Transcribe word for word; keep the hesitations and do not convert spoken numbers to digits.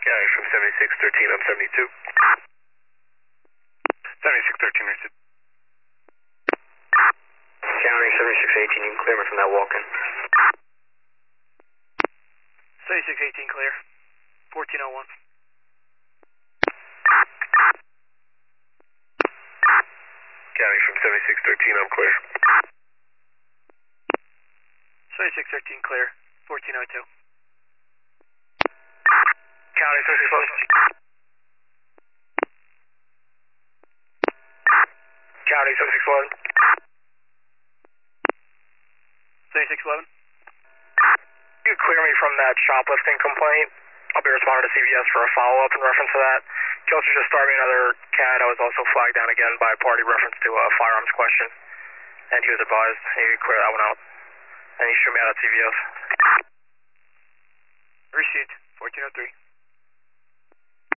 County from seventy-six thirteen on seventy-two. seventy-six thirteen, received. County seventy-six eighteen, you can clear me from that walk-in. seventy-six eighteen clear, fourteen oh one. County from seventy-six thirteen, I'm clear. seventy-six thirteen clear, fourteen oh two. County seventy-six eleven. County seventy-six eleven. seventy-six eleven. You can clear me from that shoplifting complaint. I'll be responding to C V S for a follow-up in reference to that. He also just started me another C A D. I was also flagged down again by a party reference to a firearms question. And he was advised he could clear that one out. And he shoot me out at C V S. Received, fourteen oh three.